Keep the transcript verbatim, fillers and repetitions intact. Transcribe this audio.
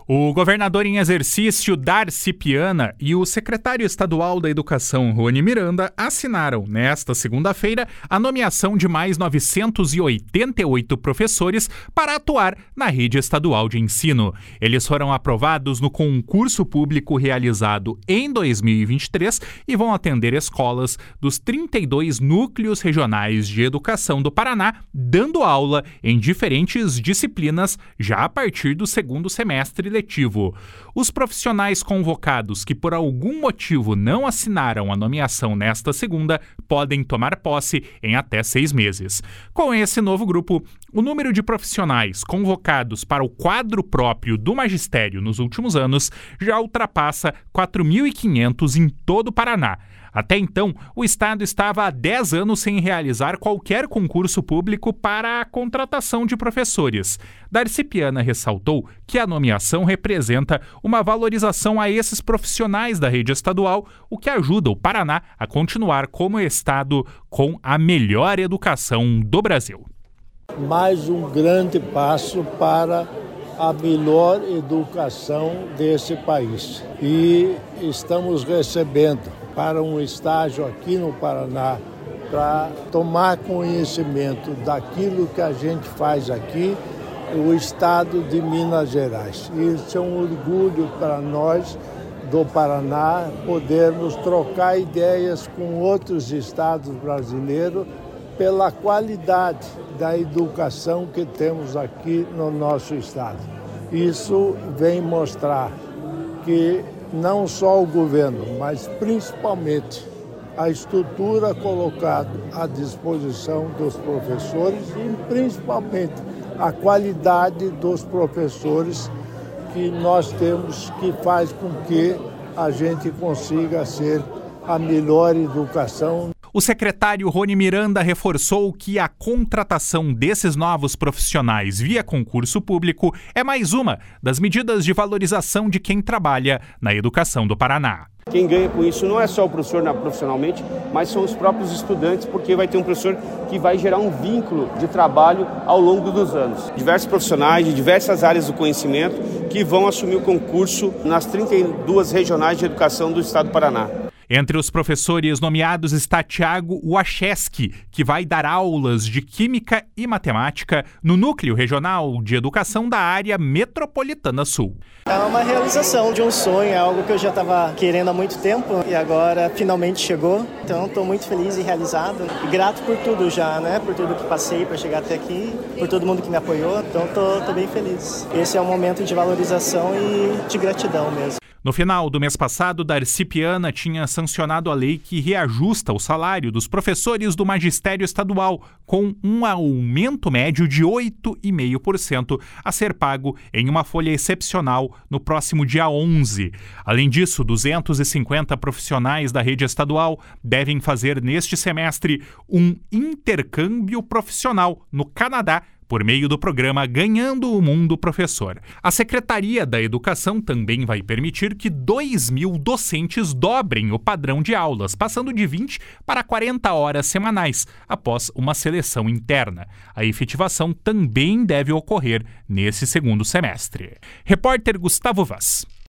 O governador em exercício, Darcy Piana, e o secretário estadual da Educação, Rony Miranda, assinaram, nesta segunda-feira, a nomeação de mais novecentos e oitenta e oito professores para atuar na rede estadual de ensino. Eles foram aprovados no concurso público realizado em dois mil e vinte e três e vão atender escolas dos trinta e dois núcleos regionais de educação do Paraná, dando aula em diferentes disciplinas já a partir do segundo semestre letivo. Os profissionais convocados que por algum motivo não assinaram a nomeação nesta segunda podem tomar posse em até seis meses. Com esse novo grupo, o número de profissionais convocados para o quadro próprio do magistério nos últimos anos já ultrapassa quatro mil e quinhentos em todo o Paraná. Até então, o Estado estava há dez anos sem realizar qualquer concurso público para a contratação de professores. Darcy Piana ressaltou que a nomeação representa uma valorização a esses profissionais da rede estadual, o que ajuda o Paraná a continuar como Estado com a melhor educação do Brasil. Mais um grande passo para a melhor educação desse país. E estamos recebendo para um estágio aqui no Paraná, para tomar conhecimento daquilo que a gente faz aqui, o estado de Minas Gerais. Isso é um orgulho para nós do Paraná, podermos trocar ideias com outros estados brasileiros pela qualidade da educação que temos aqui no nosso estado. Isso vem mostrar que não só o governo, mas principalmente a estrutura colocada à disposição dos professores e principalmente a qualidade dos professores que nós temos, que faz com que a gente consiga ser a melhor educação. O secretário Rony Miranda reforçou que a contratação desses novos profissionais via concurso público é mais uma das medidas de valorização de quem trabalha na educação do Paraná. Quem ganha com isso não é só o professor profissionalmente, mas são os próprios estudantes, porque vai ter um professor que vai gerar um vínculo de trabalho ao longo dos anos. Diversos profissionais de diversas áreas do conhecimento que vão assumir o concurso nas trinta e duas regionais de educação do estado do Paraná. Entre os professores nomeados está Tiago Wachesky, que vai dar aulas de Química e Matemática no Núcleo Regional de Educação da Área Metropolitana Sul. É uma realização de um sonho, é algo que eu já estava querendo há muito tempo e agora finalmente chegou. Então estou muito feliz e realizado e grato por tudo já, né? Por tudo que passei para chegar até aqui, por todo mundo que me apoiou. Então estou bem feliz. Esse é um momento de valorização e de gratidão mesmo. No final do mês passado, Darcy Piana tinha sancionado a lei que reajusta o salário dos professores do magistério estadual com um aumento médio de oito vírgula cinco por cento a ser pago em uma folha excepcional no próximo dia onze. Além disso, duzentos e cinquenta profissionais da rede estadual devem fazer neste semestre um intercâmbio profissional no Canadá, por meio do programa Ganhando o Mundo Professor. A Secretaria da Educação também vai permitir que dois mil docentes dobrem o padrão de aulas, passando de vinte para quarenta horas semanais, após uma seleção interna. A efetivação também deve ocorrer nesse segundo semestre. Repórter Gustavo Vaz.